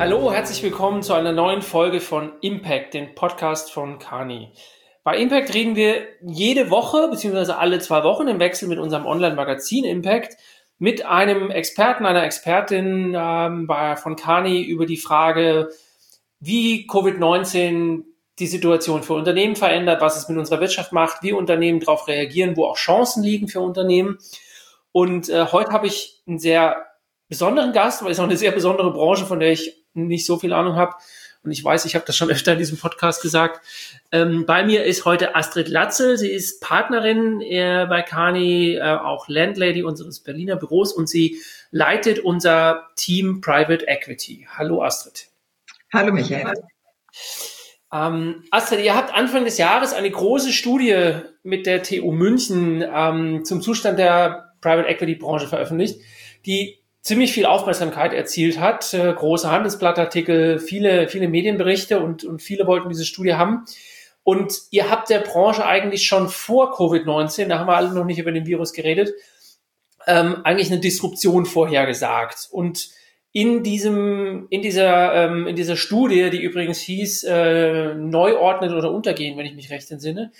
Hallo, herzlich willkommen zu einer neuen Folge von Impact, dem Podcast von Kearney. Bei Impact reden wir jede Woche bzw. alle 2 Wochen im Wechsel mit unserem Online-Magazin Impact mit einem Experten, einer Expertin von Kearney über die Frage, wie Covid-19 die Situation für Unternehmen verändert, was es mit unserer Wirtschaft macht, wie Unternehmen darauf reagieren, wo auch Chancen liegen für Unternehmen. Und heute habe ich einen sehr besonderen Gast, weil es auch eine sehr besondere Branche, von der ich nicht so viel Ahnung habe. Und ich weiß, ich habe das schon öfter in diesem Podcast gesagt. Bei mir ist heute Astrid Latzel. Sie ist Partnerin bei Kearney, auch Landlady unseres Berliner Büros, und sie leitet unser Team Private Equity. Hallo Astrid. Hallo Michael. Astrid, ihr habt Anfang des Jahres eine große Studie mit der TU München zum Zustand der Private Equity Branche veröffentlicht, die ziemlich viel Aufmerksamkeit erzielt hat. Große Handelsblattartikel, viele Medienberichte und viele wollten diese Studie haben. Und ihr habt der Branche eigentlich schon vor Covid-19, da haben wir alle noch nicht über den Virus geredet, eigentlich eine Disruption vorhergesagt. Und in dieser Studie, die übrigens hieß, neu ordnen oder untergehen, wenn ich mich recht entsinne,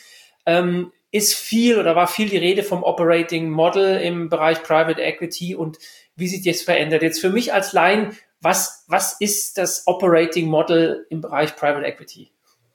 war viel die Rede vom Operating Model im Bereich Private Equity und wie sich das verändert. Jetzt für mich als Laien, was ist das Operating Model im Bereich Private Equity?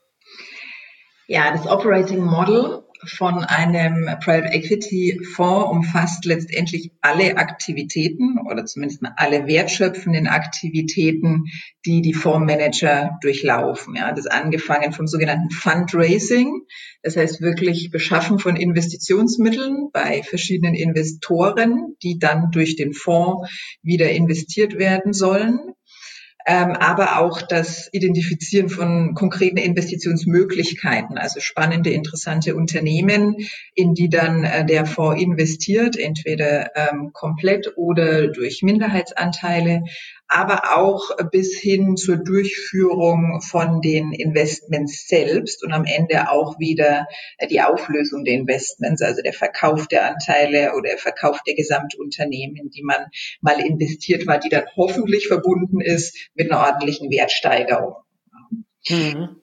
Ja, das Operating Model von einem Private Equity Fonds umfasst letztendlich alle Aktivitäten oder zumindest alle wertschöpfenden Aktivitäten, die die Fondsmanager durchlaufen. Ja, das angefangen vom sogenannten Fundraising, das heißt wirklich Beschaffen von Investitionsmitteln bei verschiedenen Investoren, die dann durch den Fonds wieder investiert werden sollen. Aber auch das Identifizieren von konkreten Investitionsmöglichkeiten, also spannende, interessante Unternehmen, in die dann der Fonds investiert, entweder komplett oder durch Minderheitsanteile, aber auch bis hin zur Durchführung von den Investments selbst und am Ende auch wieder die Auflösung der Investments, also der Verkauf der Anteile oder der Verkauf der Gesamtunternehmen, die man mal investiert war, die dann hoffentlich verbunden ist mit einer ordentlichen Wertsteigerung. Mhm.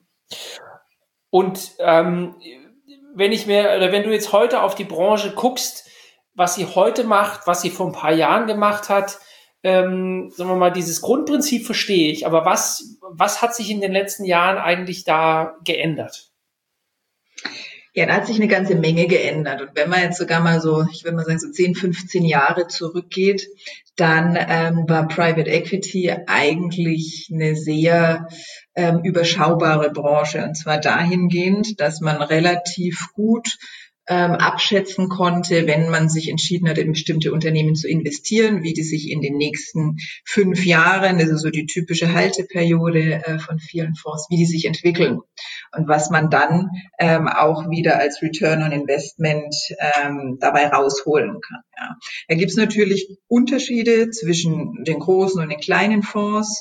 Und wenn du jetzt heute auf die Branche guckst, was sie heute macht, was sie vor ein paar Jahren gemacht hat, sagen wir mal, dieses Grundprinzip verstehe ich, aber was hat sich in den letzten Jahren eigentlich da geändert? Ja, da hat sich eine ganze Menge geändert. Und wenn man jetzt sogar mal so, ich würde mal sagen, so 10, 15 Jahre zurückgeht, dann war Private Equity eigentlich eine sehr überschaubare Branche. Und zwar dahingehend, dass man relativ gut abschätzen konnte, wenn man sich entschieden hat, in bestimmte Unternehmen zu investieren, wie die sich in den nächsten 5 Jahren, das ist so die typische Halteperiode von vielen Fonds, wie die sich entwickeln und was man dann auch wieder als Return on Investment dabei rausholen kann. Ja. Da gibt's natürlich Unterschiede zwischen den großen und den kleinen Fonds.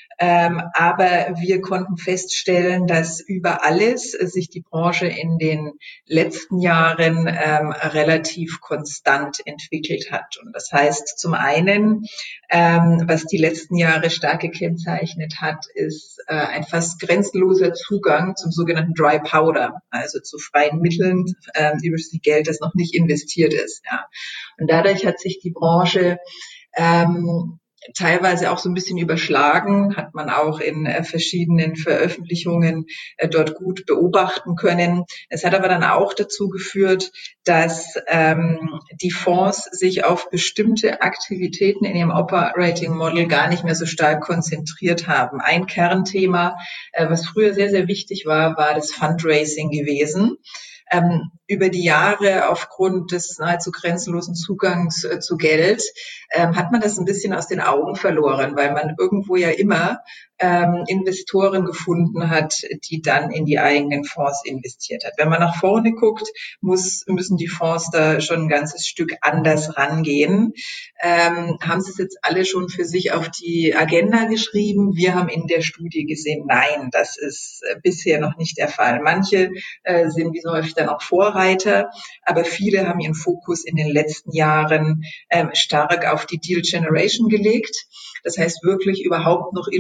Aber wir konnten feststellen, dass über alles sich die Branche in den letzten Jahren relativ konstant entwickelt hat. Und das heißt zum einen, was die letzten Jahre stark gekennzeichnet hat, ist ein fast grenzenloser Zugang zum sogenannten Dry Powder, also zu freien Mitteln, über das Geld, das noch nicht investiert ist. Ja. Und dadurch hat sich die Branche teilweise auch so ein bisschen überschlagen, hat man auch in verschiedenen Veröffentlichungen dort gut beobachten können. Es hat aber dann auch dazu geführt, dass die Fonds sich auf bestimmte Aktivitäten in ihrem Operating Model gar nicht mehr so stark konzentriert haben. Ein Kernthema, was früher sehr, sehr wichtig war, war das Fundraising gewesen. Über die Jahre aufgrund des nahezu grenzenlosen Zugangs zu Geld hat man das ein bisschen aus den Augen verloren, weil man irgendwo ja immer Investoren gefunden hat, die dann in die eigenen Fonds investiert hat. Wenn man nach vorne guckt, müssen die Fonds da schon ein ganzes Stück anders rangehen. Haben Sie es jetzt alle schon für sich auf die Agenda geschrieben? Wir haben in der Studie gesehen, nein, das ist bisher noch nicht der Fall. Manche sind wie so häufig dann auch Vorreiter, aber viele haben ihren Fokus in den letzten Jahren stark auf die Deal Generation gelegt. Das heißt wirklich überhaupt noch Investitionen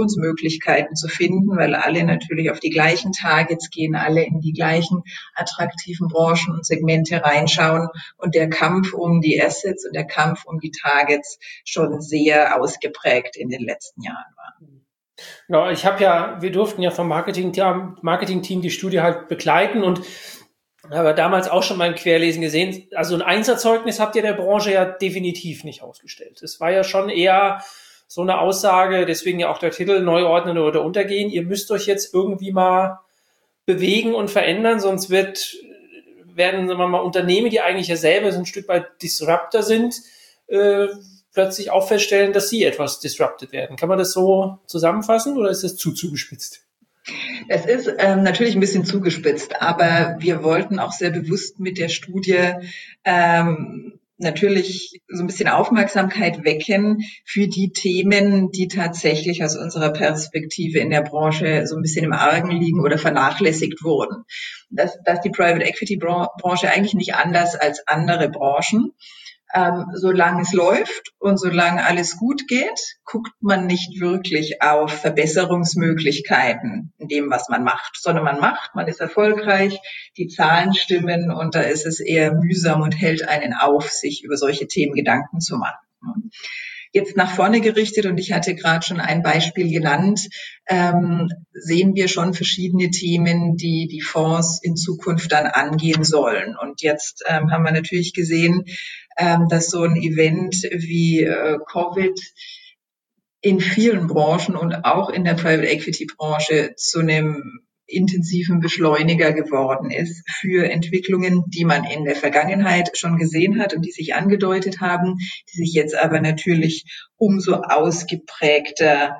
Allokationsmöglichkeiten zu finden, weil alle natürlich auf die gleichen Targets gehen, alle in die gleichen attraktiven Branchen und Segmente reinschauen und der Kampf um die Assets und der Kampf um die Targets schon sehr ausgeprägt in den letzten Jahren war. Ja, wir durften ja vom Marketing-Team die Studie halt begleiten und aber damals auch schon beim Querlesen gesehen, also ein Einserzeugnis habt ihr der Branche ja definitiv nicht ausgestellt. Es war ja schon eher so eine Aussage, deswegen ja auch der Titel Neuordnen oder Untergehen. Ihr müsst euch jetzt irgendwie mal bewegen und verändern, sonst werden, sagen wir mal, Unternehmen, die eigentlich ja selber so ein Stück weit Disruptor sind, plötzlich auch feststellen, dass sie etwas disrupted werden. Kann man das so zusammenfassen oder ist das zu zugespitzt? Es ist natürlich ein bisschen zugespitzt, aber wir wollten auch sehr bewusst mit der Studie natürlich so ein bisschen Aufmerksamkeit wecken für die Themen, die tatsächlich aus unserer Perspektive in der Branche so ein bisschen im Argen liegen oder vernachlässigt wurden. Dass die Private Equity Branche eigentlich nicht anders als andere Branchen. Solange es läuft und solange alles gut geht, guckt man nicht wirklich auf Verbesserungsmöglichkeiten in dem, was man macht, sondern man ist erfolgreich, die Zahlen stimmen und da ist es eher mühsam und hält einen auf, sich über solche Themen Gedanken zu machen. Jetzt nach vorne gerichtet, und ich hatte gerade schon ein Beispiel genannt, sehen wir schon verschiedene Themen, die die Fonds in Zukunft dann angehen sollen. Und jetzt haben wir natürlich gesehen, dass so ein Event wie Covid in vielen Branchen und auch in der Private Equity Branche zu einem intensiven Beschleuniger geworden ist für Entwicklungen, die man in der Vergangenheit schon gesehen hat und die sich angedeutet haben, die sich jetzt aber natürlich umso ausgeprägter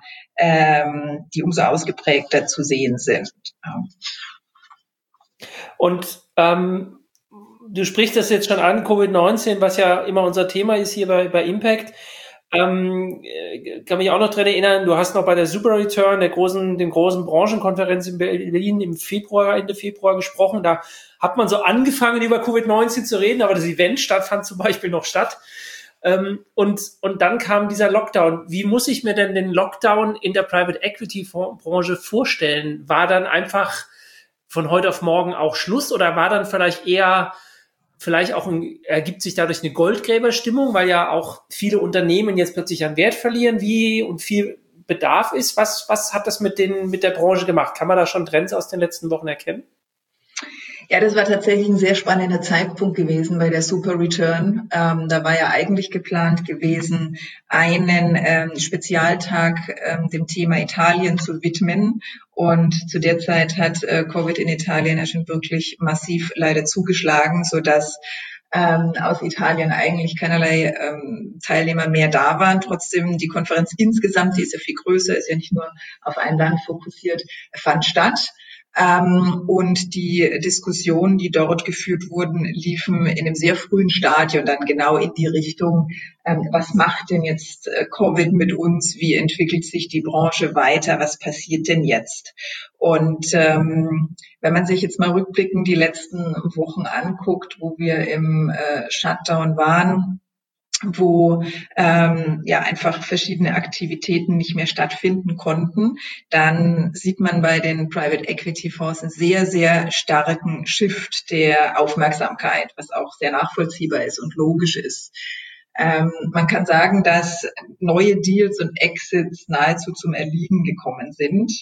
zu sehen sind. Und du sprichst das jetzt schon an, Covid-19, was ja immer unser Thema ist hier bei Impact. Kann mich auch noch dran erinnern, du hast noch bei der Super Return, dem großen Branchenkonferenz in Berlin Ende Februar gesprochen. Da hat man so angefangen, über Covid-19 zu reden, aber das Event fand zum Beispiel noch statt. Und dann kam dieser Lockdown. Wie muss ich mir denn den Lockdown in der Private Equity Branche vorstellen? War dann einfach von heute auf morgen auch Schluss oder war dann vielleicht auch ergibt sich dadurch eine Goldgräberstimmung, weil ja auch viele Unternehmen jetzt plötzlich an Wert verlieren, und viel Bedarf ist. Was hat das mit der Branche gemacht? Kann man da schon Trends aus den letzten Wochen erkennen? Ja, das war tatsächlich ein sehr spannender Zeitpunkt gewesen bei der Super Return. Da war ja eigentlich geplant gewesen, einen Spezialtag dem Thema Italien zu widmen. Und zu der Zeit hat Covid in Italien ja schon wirklich massiv leider zugeschlagen, sodass aus Italien eigentlich keinerlei Teilnehmer mehr da waren. Trotzdem die Konferenz insgesamt, die ist ja viel größer, ist ja nicht nur auf ein Land fokussiert, fand statt. Und die Diskussionen, die dort geführt wurden, liefen in einem sehr frühen Stadium dann genau in die Richtung, was macht denn jetzt Covid mit uns? Wie entwickelt sich die Branche weiter? Was passiert denn jetzt? Und wenn man sich jetzt mal rückblickend die letzten Wochen anguckt, wo wir im Shutdown waren, wo einfach verschiedene Aktivitäten nicht mehr stattfinden konnten, dann sieht man bei den Private Equity Fonds einen sehr, sehr starken Shift der Aufmerksamkeit, was auch sehr nachvollziehbar ist und logisch ist. Man kann sagen, dass neue Deals und Exits nahezu zum Erliegen gekommen sind.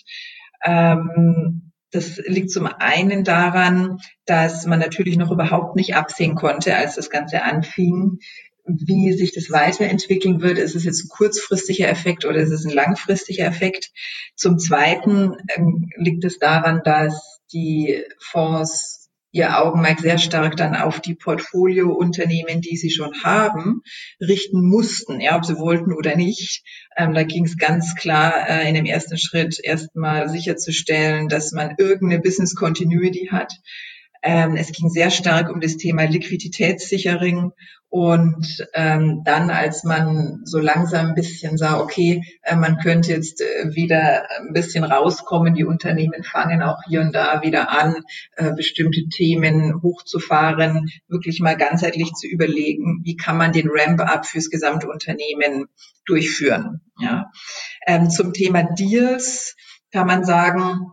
Das liegt zum einen daran, dass man natürlich noch überhaupt nicht absehen konnte, als das Ganze anfing, wie sich das weiterentwickeln wird. Ist es jetzt ein kurzfristiger Effekt oder ist es ein langfristiger Effekt? Zum Zweiten liegt es daran, dass die Fonds ihr Augenmerk sehr stark dann auf die Portfoliounternehmen, die sie schon haben, richten mussten, ja, ob sie wollten oder nicht. Da ging es ganz klar in dem ersten Schritt erstmal sicherzustellen, dass man irgendeine Business Continuity hat. Es ging sehr stark um das Thema Liquiditätssicherung Und dann, als man so langsam ein bisschen sah, okay, man könnte jetzt wieder ein bisschen rauskommen, die Unternehmen fangen auch hier und da wieder an, bestimmte Themen hochzufahren, wirklich mal ganzheitlich zu überlegen, wie kann man den Ramp-up fürs gesamte Unternehmen durchführen. Ja. Zum Thema Deals kann man sagen,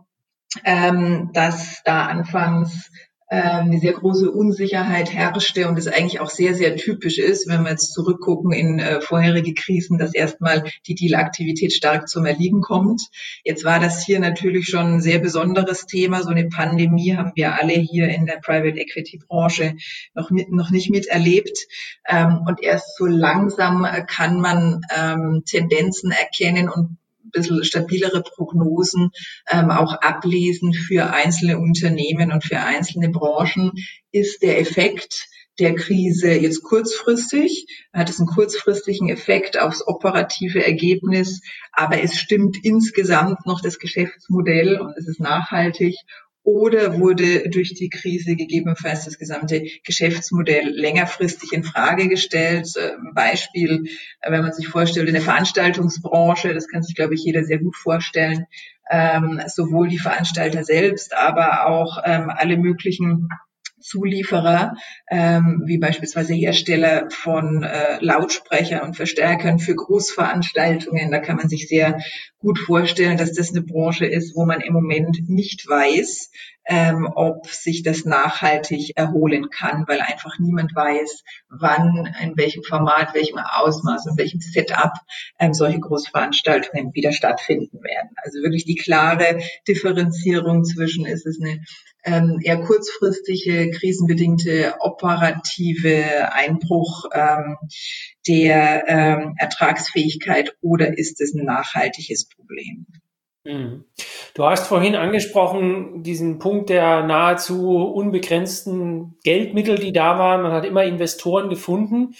dass da anfangs eine sehr große Unsicherheit herrschte und es eigentlich auch sehr, sehr typisch ist, wenn wir jetzt zurückgucken in vorherige Krisen, dass erstmal die Dealaktivität stark zum Erliegen kommt. Jetzt war das hier natürlich schon ein sehr besonderes Thema. So eine Pandemie haben wir alle hier in der Private Equity Branche noch nicht miterlebt. Und erst so langsam kann man Tendenzen erkennen und ein bisschen stabilere Prognosen auch ablesen für einzelne Unternehmen und für einzelne Branchen. Ist der Effekt der Krise jetzt kurzfristig? Hat es einen kurzfristigen Effekt aufs operative Ergebnis? Aber es stimmt insgesamt noch das Geschäftsmodell und es ist nachhaltig. Oder wurde durch die Krise gegebenenfalls das gesamte Geschäftsmodell längerfristig in Frage gestellt? Beispiel, wenn man sich vorstellt, in der Veranstaltungsbranche, das kann sich, glaube ich, jeder sehr gut vorstellen, sowohl die Veranstalter selbst, aber auch alle möglichen Zulieferer, wie beispielsweise Hersteller von Lautsprechern und Verstärkern für Großveranstaltungen. Da kann man sich sehr gut vorstellen, dass das eine Branche ist, wo man im Moment nicht weiß, ob sich das nachhaltig erholen kann, weil einfach niemand weiß, wann, in welchem Format, welchem Ausmaß und welchem Setup solche Großveranstaltungen wieder stattfinden werden. Also wirklich die klare Differenzierung zwischen, ist es eine eher kurzfristige, krisenbedingte operative Einbruch der Ertragsfähigkeit oder ist es ein nachhaltiges Problem? Du hast vorhin angesprochen, diesen Punkt der nahezu unbegrenzten Geldmittel, die da waren. Man hat immer Investoren gefunden.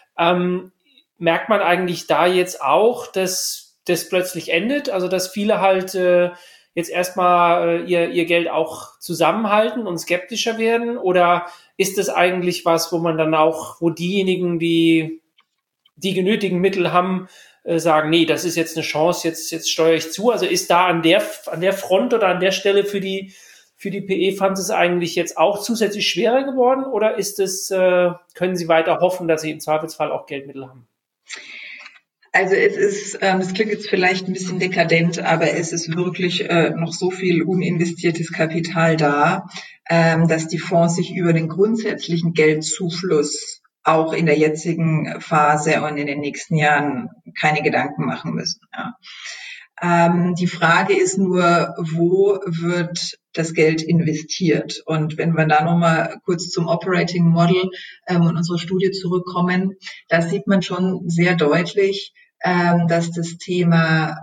Merkt man eigentlich da jetzt auch, dass das plötzlich endet? Also, dass viele halt jetzt erstmal ihr Geld auch zusammenhalten und skeptischer werden? Oder ist das eigentlich was, wo man dann auch, wo diejenigen, die genötigen Mittel haben, sagen, nee, das ist jetzt eine Chance, jetzt steuere ich zu. Also ist da an der Front oder an der Stelle für die PE-Funds es eigentlich jetzt auch zusätzlich schwerer geworden oder ist es, können Sie weiter hoffen, dass Sie im Zweifelsfall auch Geldmittel haben? Also es ist, das klingt jetzt vielleicht ein bisschen dekadent, aber es ist wirklich noch so viel uninvestiertes Kapital da, dass die Fonds sich über den grundsätzlichen Geldzufluss auch in der jetzigen Phase und in den nächsten Jahren keine Gedanken machen müssen. Ja. Die Frage ist nur, wo wird das Geld investiert? Und wenn wir da nochmal kurz zum Operating Model und unserer Studie zurückkommen, da sieht man schon sehr deutlich, dass das Thema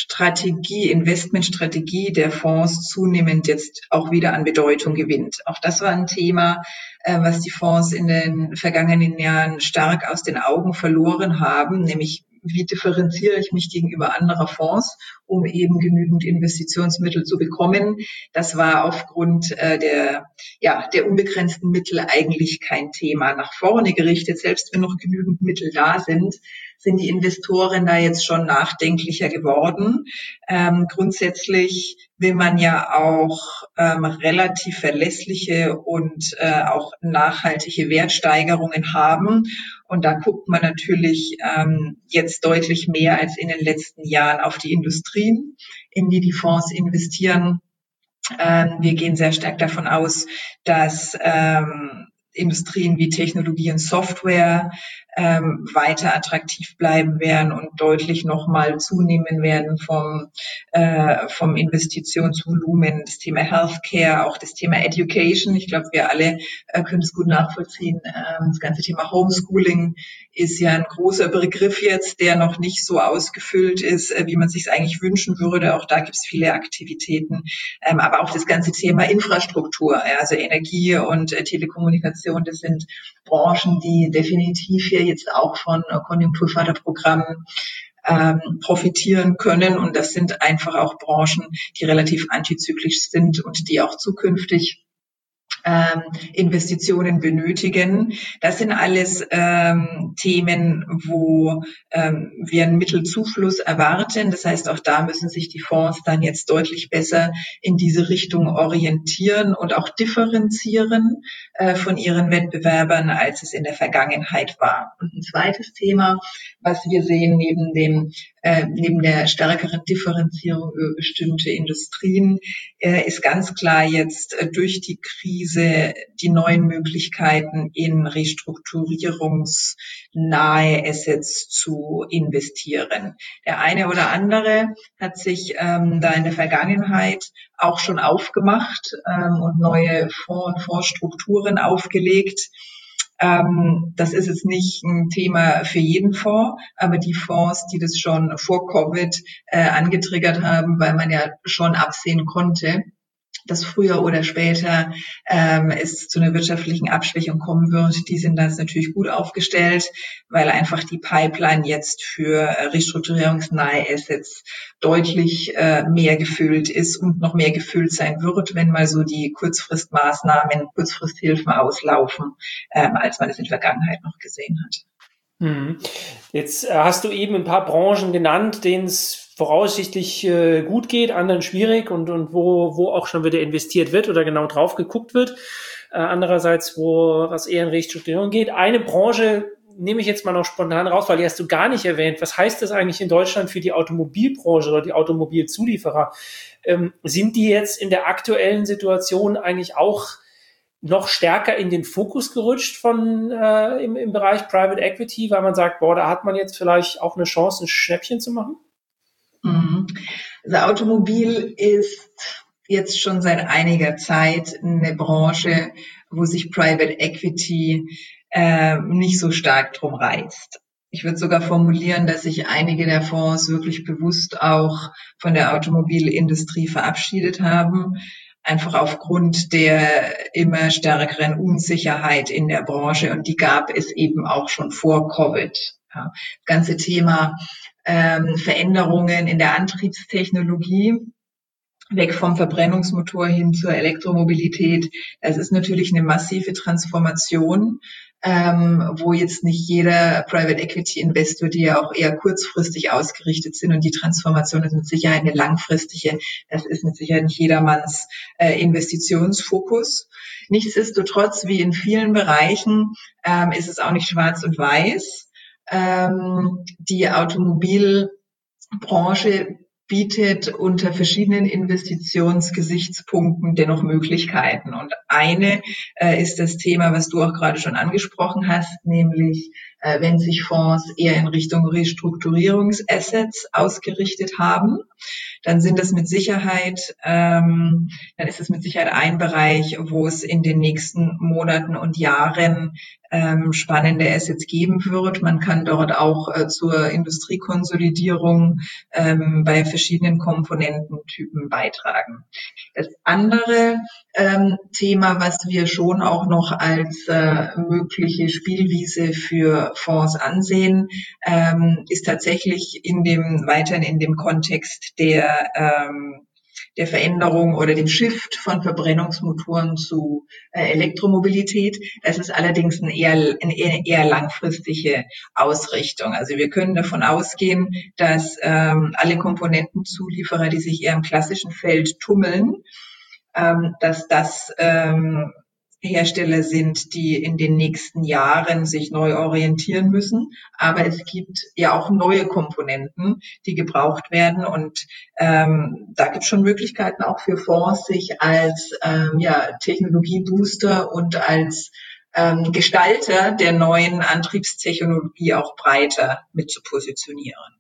Investmentstrategie der Fonds zunehmend jetzt auch wieder an Bedeutung gewinnt. Auch das war ein Thema, was die Fonds in den vergangenen Jahren stark aus den Augen verloren haben, nämlich wie differenziere ich mich gegenüber anderer Fonds, um eben genügend Investitionsmittel zu bekommen. Das war aufgrund der unbegrenzten Mittel eigentlich kein Thema. Nach vorne gerichtet, selbst wenn noch genügend Mittel da sind die Investoren da jetzt schon nachdenklicher geworden. Grundsätzlich will man ja auch relativ verlässliche und auch nachhaltige Wertsteigerungen haben. Und da guckt man natürlich jetzt deutlich mehr als in den letzten Jahren auf die Industrien, in die Fonds investieren. Wir gehen sehr stark davon aus, dass Industrien wie Technologie und Software weiter attraktiv bleiben werden und deutlich nochmal zunehmen werden vom Investitionsvolumen. Das Thema Healthcare, auch das Thema Education. Ich glaube, wir alle können es gut nachvollziehen. Das ganze Thema Homeschooling ist ja ein großer Begriff jetzt, der noch nicht so ausgefüllt ist, wie man sich es eigentlich wünschen würde. Auch da gibt es viele Aktivitäten. Aber auch das ganze Thema Infrastruktur, also Energie und Telekommunikation, das sind Branchen, die definitiv hier jetzt auch von Konjunkturförderprogrammen profitieren können. Und das sind einfach auch Branchen, die relativ antizyklisch sind und die auch zukünftig Investitionen benötigen. Das sind alles Themen, wo wir einen Mittelzufluss erwarten. Das heißt, auch da müssen sich die Fonds dann jetzt deutlich besser in diese Richtung orientieren und auch differenzieren von ihren Wettbewerbern, als es in der Vergangenheit war. Und ein zweites Thema, was wir sehen neben der stärkeren Differenzierung über bestimmte Industrien, ist ganz klar jetzt durch die Krise die neuen Möglichkeiten in restrukturierungsnahe Assets zu investieren. Der eine oder andere hat sich da in der Vergangenheit auch schon aufgemacht und neue Fondsstrukturen aufgelegt. Das ist jetzt nicht ein Thema für jeden Fonds, aber die Fonds, die das schon vor Covid angetriggert haben, weil man ja schon absehen konnte, dass früher oder später es zu einer wirtschaftlichen Abschwächung kommen wird, die sind da natürlich gut aufgestellt, weil einfach die Pipeline jetzt für restrukturierungsnahe Assets deutlich mehr gefüllt ist und noch mehr gefüllt sein wird, wenn mal so die Kurzfristmaßnahmen, Kurzfristhilfen auslaufen, als man es in der Vergangenheit noch gesehen hat. Jetzt hast du eben ein paar Branchen genannt, denen es voraussichtlich gut geht, anderen schwierig und wo auch schon wieder investiert wird oder genau drauf geguckt wird. Andererseits, was eher in Restrukturierung geht. Eine Branche nehme ich jetzt mal noch spontan raus, weil die hast du gar nicht erwähnt. Was heißt das eigentlich in Deutschland für die Automobilbranche oder die Automobilzulieferer? Sind die jetzt in der aktuellen Situation eigentlich auch noch stärker in den Fokus gerutscht im Bereich Private Equity, weil man sagt, da hat man jetzt vielleicht auch eine Chance, ein Schnäppchen zu machen? Also Automobil ist jetzt schon seit einiger Zeit eine Branche, wo sich Private Equity nicht so stark drum reizt. Ich würde sogar formulieren, dass sich einige der Fonds wirklich bewusst auch von der Automobilindustrie verabschiedet haben, einfach aufgrund der immer stärkeren Unsicherheit in der Branche, und die gab es eben auch schon vor Covid. Ja, das ganze Thema Veränderungen in der Antriebstechnologie, weg vom Verbrennungsmotor hin zur Elektromobilität. Das ist natürlich eine massive Transformation, wo jetzt nicht jeder Private Equity Investor, die ja auch eher kurzfristig ausgerichtet sind, und die Transformation ist mit Sicherheit eine langfristige, das ist mit Sicherheit nicht jedermanns Investitionsfokus. Nichtsdestotrotz, wie in vielen Bereichen, ist es auch nicht schwarz und weiß. Die Automobilbranche bietet unter verschiedenen Investitionsgesichtspunkten dennoch Möglichkeiten. Und eine ist das Thema, was du auch gerade schon angesprochen hast, nämlich wenn sich Fonds eher in Richtung Restrukturierungsassets ausgerichtet haben, dann sind das mit Sicherheit, dann ist es mit Sicherheit ein Bereich, wo es in den nächsten Monaten und Jahren spannende Assets geben wird. Man kann dort auch zur Industriekonsolidierung bei verschiedenen Komponententypen beitragen. Das andere Thema, was wir schon auch noch als mögliche Spielwiese für Fonds ansehen, ist tatsächlich weiterhin in dem Kontext der Veränderung oder dem Shift von Verbrennungsmotoren zu Elektromobilität. Das ist allerdings eine eher langfristige Ausrichtung. Also wir können davon ausgehen, dass alle Komponentenzulieferer, die sich eher im klassischen Feld tummeln, dass das Hersteller sind, die in den nächsten Jahren sich neu orientieren müssen. Aber es gibt ja auch neue Komponenten, die gebraucht werden. Und da gibt es schon Möglichkeiten auch für Fonds, sich als Technologiebooster und als Gestalter der neuen Antriebstechnologie auch breiter mit zu positionieren.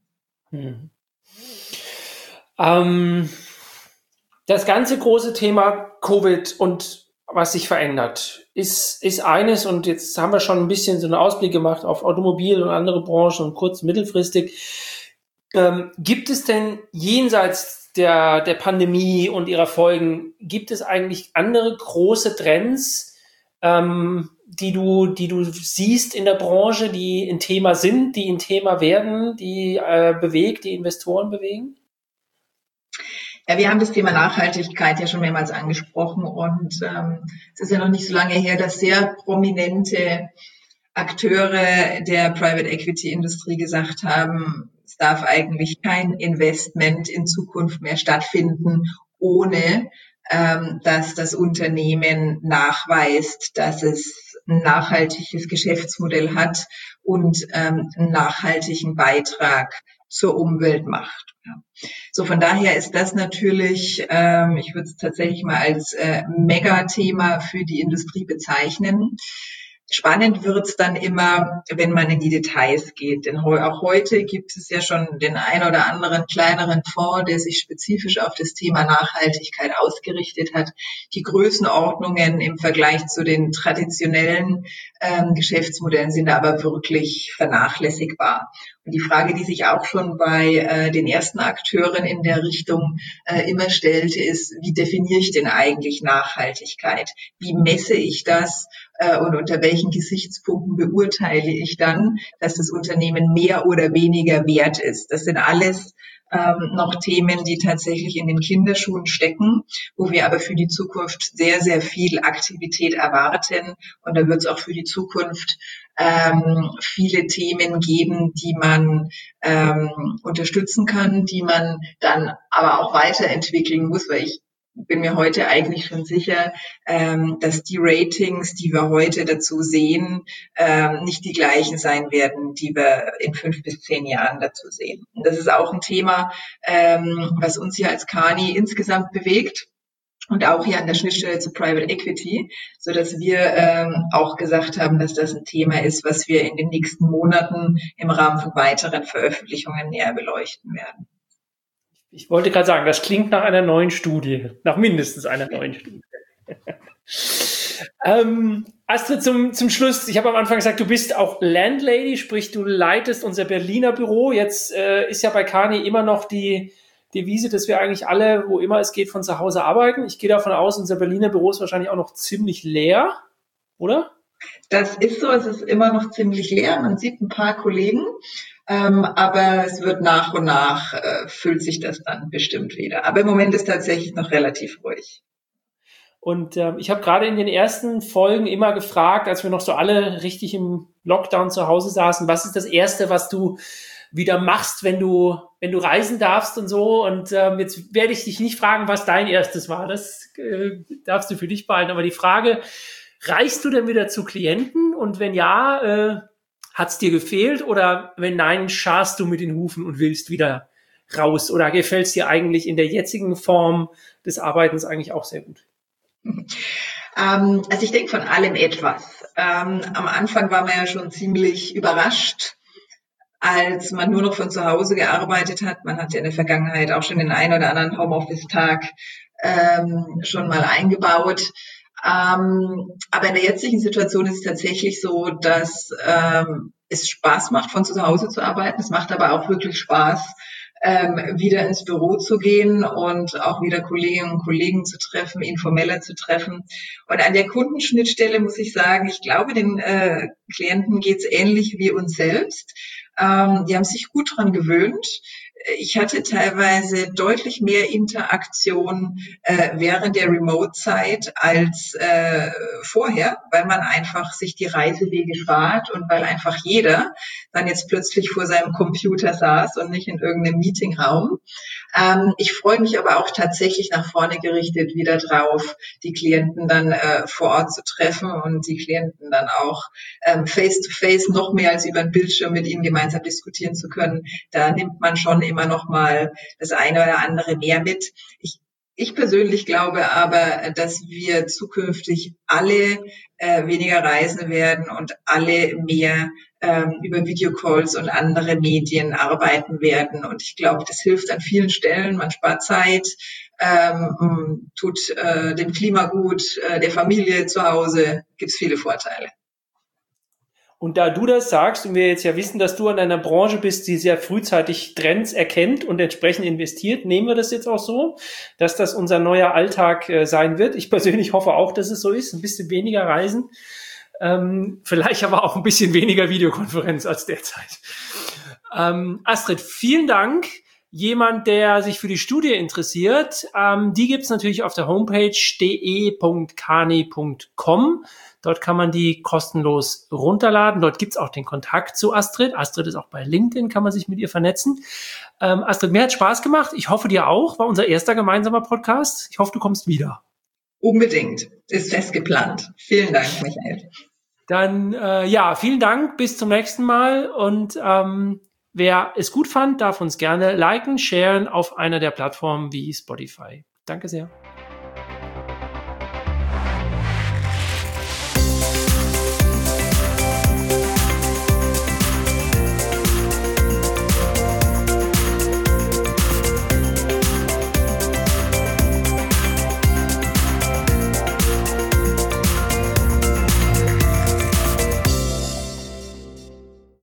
Das ganze große Thema Covid und was sich verändert, ist eines, und jetzt haben wir schon ein bisschen so einen Ausblick gemacht auf Automobil und andere Branchen und kurz- und mittelfristig. Gibt es denn jenseits der Pandemie und ihrer Folgen, gibt es eigentlich andere große Trends, die du siehst in der Branche, die ein Thema sind, die ein Thema werden, die die Investoren bewegen? Ja, wir haben das Thema Nachhaltigkeit ja schon mehrmals angesprochen und es ist ja noch nicht so lange her, dass sehr prominente Akteure der Private Equity Industrie gesagt haben, es darf eigentlich kein Investment in Zukunft mehr stattfinden, ohne dass das Unternehmen nachweist, dass es ein nachhaltiges Geschäftsmodell hat und einen nachhaltigen Beitrag zur Umwelt macht. Ja. So, von daher ist das natürlich, ich würde es tatsächlich mal als Megathema für die Industrie bezeichnen. Spannend wird's dann immer, wenn man in die Details geht. Denn auch heute gibt es ja schon den ein oder anderen kleineren Fonds, der sich spezifisch auf das Thema Nachhaltigkeit ausgerichtet hat. Die Größenordnungen im Vergleich zu den traditionellen Geschäftsmodellen sind aber wirklich vernachlässigbar. Und die Frage, die sich auch schon bei den ersten Akteuren in der Richtung immer stellte, ist, wie definiere ich denn eigentlich Nachhaltigkeit? Wie messe ich das? Und unter welchen Gesichtspunkten beurteile ich dann, dass das Unternehmen mehr oder weniger wert ist? Das sind alles noch Themen, die tatsächlich in den Kinderschuhen stecken, wo wir aber für die Zukunft sehr, sehr viel Aktivität erwarten. Und da wird es auch für die Zukunft viele Themen geben, die man unterstützen kann, die man dann aber auch weiterentwickeln muss, weil ich bin mir heute eigentlich schon sicher, dass die Ratings, die wir heute dazu sehen, nicht die gleichen sein werden, die wir in 5 bis 10 Jahren dazu sehen. Und das ist auch ein Thema, was uns hier als Kani insgesamt bewegt und auch hier an der Schnittstelle zu Private Equity, so dass wir auch gesagt haben, dass das ein Thema ist, was wir in den nächsten Monaten im Rahmen von weiteren Veröffentlichungen näher beleuchten werden. Ich wollte gerade sagen, das klingt nach einer neuen Studie, nach mindestens einer neuen Studie. Astrid, zum Schluss, ich habe am Anfang gesagt, du bist auch Landlady, sprich du leitest unser Berliner Büro. Jetzt ist ja bei Kani immer noch die Devise, dass wir eigentlich alle, wo immer es geht, von zu Hause arbeiten. Ich gehe davon aus, unser Berliner Büro ist wahrscheinlich auch noch ziemlich leer, oder? Das ist so, es ist immer noch ziemlich leer. Man sieht ein paar Kollegen. Aber es wird nach und nach, füllt sich das dann bestimmt wieder. Aber im Moment ist tatsächlich noch relativ ruhig. Und ich habe gerade in den ersten Folgen immer gefragt, als wir noch so alle richtig im Lockdown zu Hause saßen, was ist das Erste, was du wieder machst, wenn du reisen darfst und so. Und jetzt werde ich dich nicht fragen, was dein erstes war. Das darfst du für dich behalten. Aber die Frage, reist du denn wieder zu Klienten? Und wenn ja, hat's dir gefehlt oder wenn nein, scharst du mit den Hufen und willst wieder raus? Oder gefällt's dir eigentlich in der jetzigen Form des Arbeitens eigentlich auch sehr gut? Also ich denke von allem etwas. Am Anfang war man ja schon ziemlich überrascht, als man nur noch von zu Hause gearbeitet hat. Man hat ja in der Vergangenheit auch schon den einen oder anderen Homeoffice-Tag schon mal eingebaut. Aber in der jetzigen Situation ist es tatsächlich so, dass es Spaß macht, von zu Hause zu arbeiten. Es macht aber auch wirklich Spaß, wieder ins Büro zu gehen und auch wieder Kolleginnen und Kollegen zu treffen, informeller zu treffen. Und an der Kundenschnittstelle muss ich sagen, ich glaube, den Klienten geht's ähnlich wie uns selbst. Die haben sich gut dran gewöhnt. Ich hatte teilweise deutlich mehr Interaktion während der Remote-Zeit als vorher, weil man einfach sich die Reisewege spart und weil einfach jeder dann jetzt plötzlich vor seinem Computer saß und nicht in irgendeinem Meetingraum. Ich freue mich aber auch tatsächlich nach vorne gerichtet wieder drauf, die Klienten dann vor Ort zu treffen und die Klienten dann auch face-to-face noch mehr als über den Bildschirm mit ihnen gemeinsam diskutieren zu können. Da nimmt man schon immer noch mal das eine oder andere mehr mit. Ich persönlich glaube aber, dass wir zukünftig alle weniger reisen werden und alle mehr über Videocalls und andere Medien arbeiten werden. Und ich glaube, das hilft an vielen Stellen. Man spart Zeit, tut dem Klima gut, der Familie zu Hause, gibt es viele Vorteile. Und da du das sagst und wir jetzt ja wissen, dass du an einer Branche bist, die sehr frühzeitig Trends erkennt und entsprechend investiert, nehmen wir das jetzt auch so, dass das unser neuer Alltag sein wird. Ich persönlich hoffe auch, dass es so ist, ein bisschen weniger Reisen, vielleicht aber auch ein bisschen weniger Videokonferenz als derzeit. Astrid, vielen Dank. jemand, der sich für die Studie interessiert, die gibt's natürlich auf der Homepage de.kani.com. Dort kann man die kostenlos runterladen. Dort gibt's auch den Kontakt zu Astrid. Astrid ist auch bei LinkedIn, kann man sich mit ihr vernetzen. Astrid, mir hat Spaß gemacht. Ich hoffe, dir auch. War unser erster gemeinsamer Podcast. Ich hoffe, du kommst wieder. Unbedingt. Ist fest geplant. Vielen Dank, Michael. Dann, vielen Dank. Bis zum nächsten Mal. Und wer es gut fand, darf uns gerne liken, sharen auf einer der Plattformen wie Spotify. Danke sehr.